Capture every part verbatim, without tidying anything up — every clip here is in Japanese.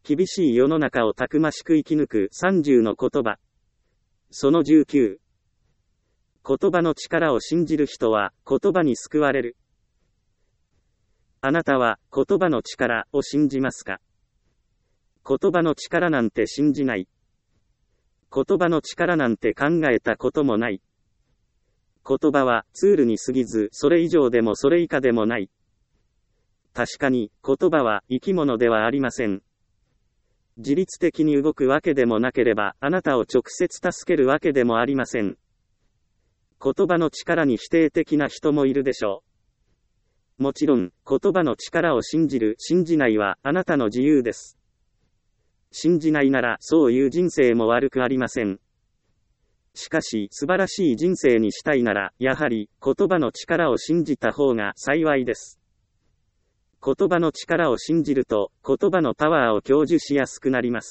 厳しい世の中をたくましく生き抜くさんじゅうの言葉。そのじゅうきゅう。言葉の力を信じる人は言葉に救われる。あなたは言葉の力を信じますか？言葉の力なんて信じない。言葉の力なんて考えたこともない。言葉はツールに過ぎず、それ以上でもそれ以下でもない。確かに、言葉は生き物ではありません。自律的に動くわけでもなければ、あなたを直接助けるわけでもありません。言葉の力に否定的な人もいるでしょう。もちろん、言葉の力を信じる、信じないは、あなたの自由です。信じないなら、そういう人生も悪くありません。しかし、素晴らしい人生にしたいなら、やはり、言葉の力を信じた方が幸いです。言葉の力を信じると、言葉のパワーを享受しやすくなります。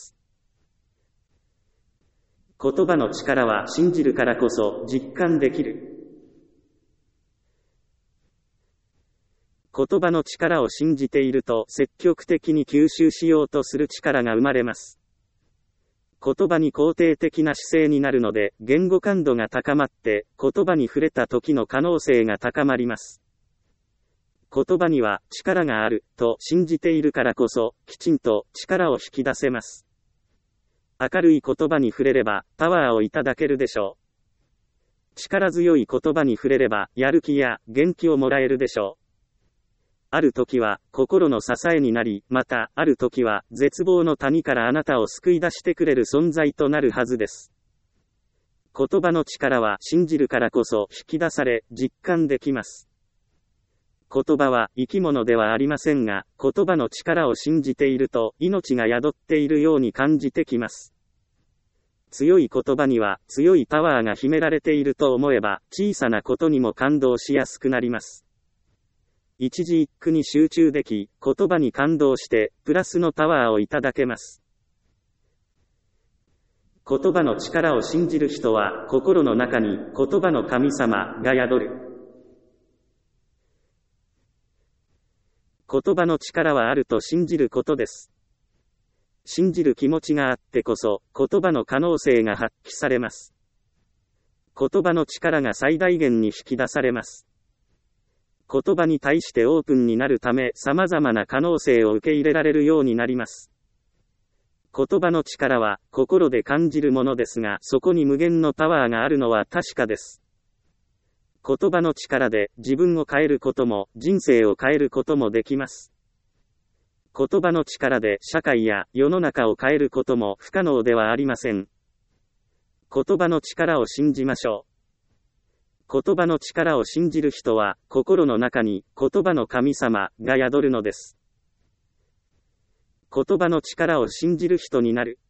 言葉の力は信じるからこそ実感できる。言葉の力を信じていると積極的に吸収しようとする力が生まれます。言葉に肯定的な姿勢になるので、言語感度が高まって、言葉に触れた時の可能性が高まります。言葉には力があると信じているからこそ、きちんと力を引き出せます。明るい言葉に触れれば、パワーをいただけるでしょう。力強い言葉に触れれば、やる気や元気をもらえるでしょう。ある時は、心の支えになり、また、ある時は、絶望の谷からあなたを救い出してくれる存在となるはずです。言葉の力は、信じるからこそ、引き出され、実感できます。言葉は、生き物ではありませんが、言葉の力を信じていると、命が宿っているように感じてきます。強い言葉には、強いパワーが秘められていると思えば、小さなことにも感動しやすくなります。一字一句に集中でき、言葉に感動して、プラスのパワーをいただけます。言葉の力を信じる人は、心の中に言葉の神様が宿る。言葉の力はあると信じることです。信じる気持ちがあってこそ、言葉の可能性が発揮されます。言葉の力が最大限に引き出されます。言葉に対してオープンになるため、様々な可能性を受け入れられるようになります。言葉の力は、心で感じるものですが、そこに無限のパワーがあるのは確かです。言葉の力で、自分を変えることも、人生を変えることもできます。言葉の力で、社会や世の中を変えることも不可能ではありません。言葉の力を信じましょう。言葉の力を信じる人は、心の中に言葉の神様が宿るのです。言葉の力を信じる人になる。